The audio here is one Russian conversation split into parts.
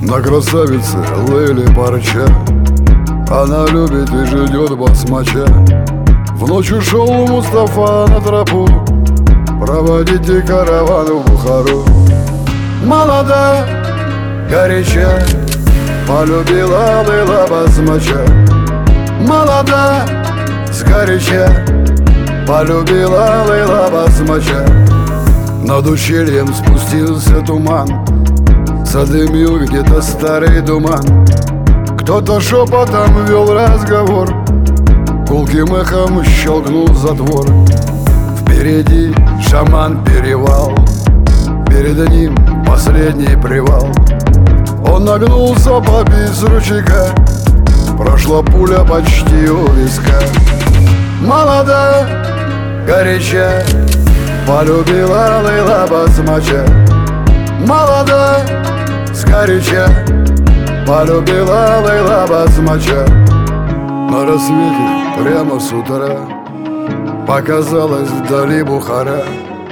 На красавице Лейли Парча. Она любит и ждет басмача. В ночь ушел Мустафа на тропу проводите караван в Бухару. Молода, горяча, полюбила Лейла басмача. Молода, сгоряча, полюбила Лейла басмача. Над ущельем спустился туман, задымил где-то старый туман. Кто-то шепотом вел разговор, гулким эхом щелкнул затвор. Впереди шаман перевал, перед ним последний привал. Он нагнулся попить с ручейка, прошла пуля почти у виска. Молода, горяча, полюбила Лейла басмача. Молода, сгоряча, полюбила Лейла басмача. На рассвете прямо с утра показалась вдали Бухара.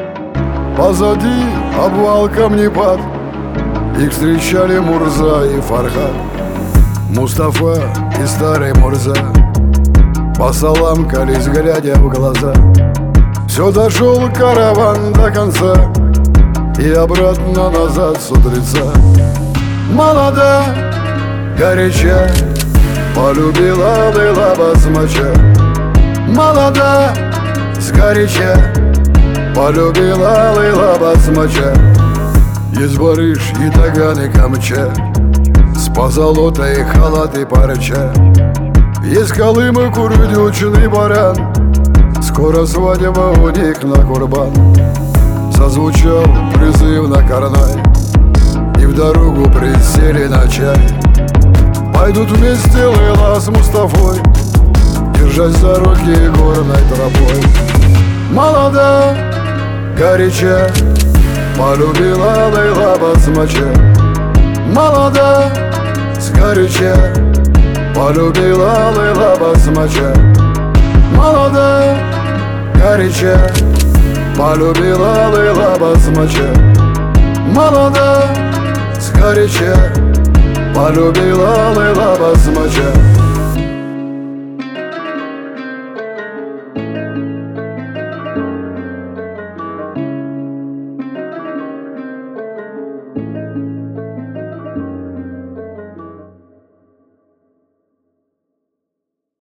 Позади обвал камнепад, их встречали Мурза и Фархад. Мустафа и старый Мурза посаламкались, глядя в глаза. Все дошел караван до конца и обратно назад с утреца. Молода, горяча, полюбила Лейла басмача. Молода, сгоряча, полюбила Лейла басмача. Есть барыш и таган и камча, с позолотой халат и парча. Есть Колым и курдючный баран, скоро свадьба у них на курбан. Зазвучал призыв на карнай, и в дорогу присели на чай. Пойдут вместе Лейла с Мустафой, держась за руки горной тропой. Молода, горяча, полюбила Лейла басмача. Молода, сгоряча, полюбила Лейла басмача. Молода, горяча, полюбила Лейла басмача. Молода, сгоряча, полюбила Лейла басмача.